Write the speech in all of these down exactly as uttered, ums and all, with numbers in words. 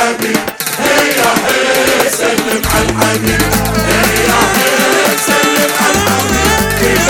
الحبيب، هيا هي سلم على الحبيب، هيا هي سلم على الحبيب،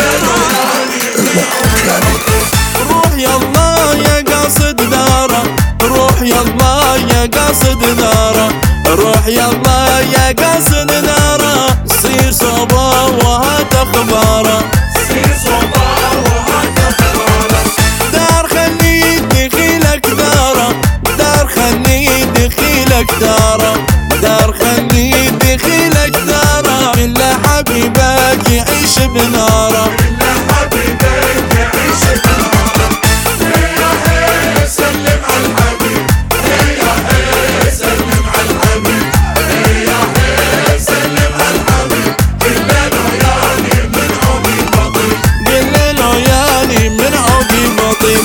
روح يلا يا قاصد داره، روح يلا يا قاصد داره، روح يلا يا قاصد داره، صير صبا وهات اخباره، صير صبا وهات اخباره، دار خلي دخيلك داره، دار خلي دخيلك داره، دار خلي دخيلك داره، كل حبيبك يعيش بناره، كل حبيبك يعيش بناره، هيا هي سلم على الحبيب، هيا هي سلم على الحبيب، هيا هي سلم على الحبيب، كلنا يعني من عقي بطيء، قل له ياني من عقي بطيء.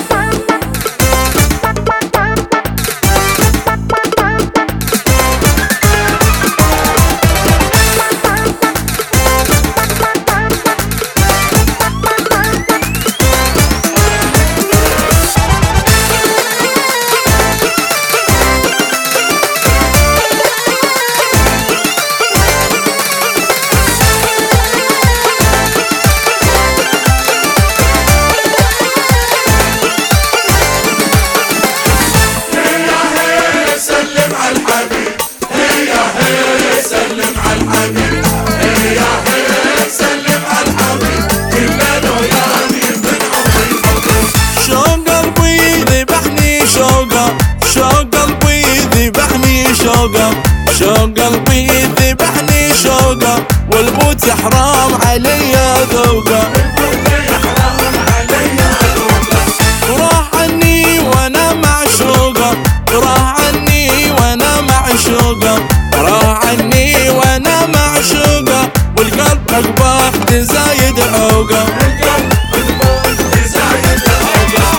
سلم على الحبيب، هيا هي سلم على الحبيب، هيا هي سلم على الحبيب، كلنا يعني من عمري بطيء، شوق قلبي ذبحني شوقه، شوق قلبي ذبحني شوقه، شوق قلبي ذبحني شوقه، والبوت حرام علي ذوقه، حرام علي ذوقه، وراح عني وانا معشوقه، راح عني وانا معشوقه، راح عني وانا معشوقه، والقلب اقبح تزايد عوقه. القلب بالموت تزايد عوقه،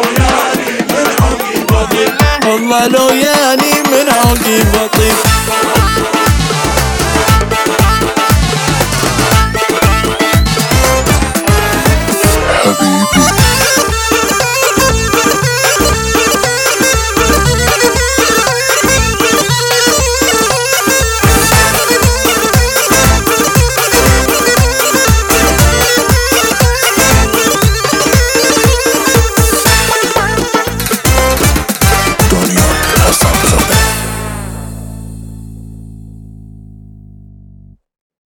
والله لو ياني من عقي بطيء.